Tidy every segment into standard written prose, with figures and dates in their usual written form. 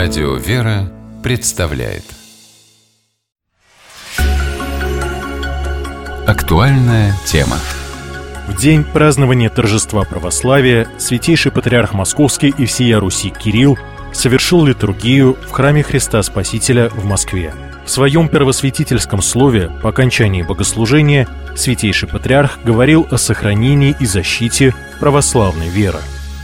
Радио «Вера» представляет актуальная тема. В день празднования торжества православия Святейший Патриарх Московский и всея Руси Кирилл совершил литургию в храме Христа Спасителя в Москве. В своем первосвятительском слове по окончании богослужения Святейший Патриарх говорил о сохранении и защите православной веры.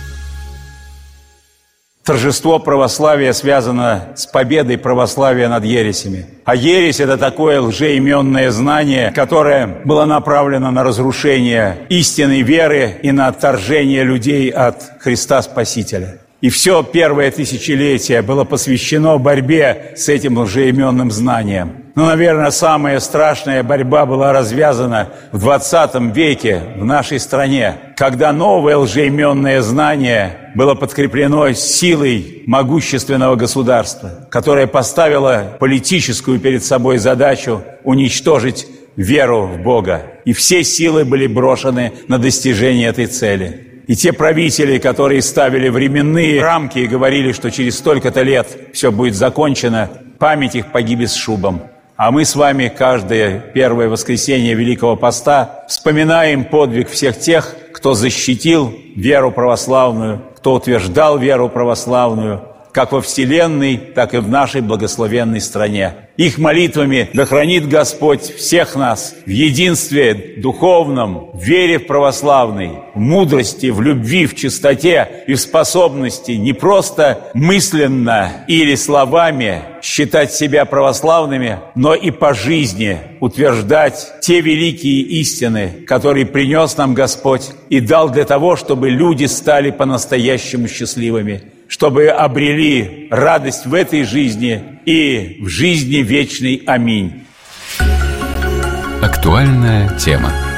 Торжество православия связано с победой православия над ересями. А ересь – это такое лжеименное знание, которое было направлено на разрушение истинной веры и на отторжение людей от Христа Спасителя. И все первое тысячелетие было посвящено борьбе с этим лжеименным знанием. Но, наверное, самая страшная борьба была развязана в 20 веке в нашей стране, когда новое лжеименное знание было подкреплено силой могущественного государства, которое поставило политическую перед собой задачу уничтожить веру в Бога. И все силы были брошены на достижение этой цели. И те правители, которые ставили временные рамки и говорили, что через столько-то лет все будет закончено, память их погибнет с шубом. А мы с вами каждое первое воскресенье Великого Поста вспоминаем подвиг всех тех, кто защитил веру православную, кто утверждал веру православную, как во вселенной, так и в нашей благословенной стране. Их молитвами да хранит Господь всех нас в единстве духовном, в вере в православной, в мудрости, в любви, в чистоте и в способности не просто мысленно или словами считать себя православными, но и по жизни утверждать те великие истины, которые принес нам Господь и дал для того, чтобы люди стали по-настоящему счастливыми, чтобы обрели радость в этой жизни и в жизни вечной. Аминь. Актуальная тема.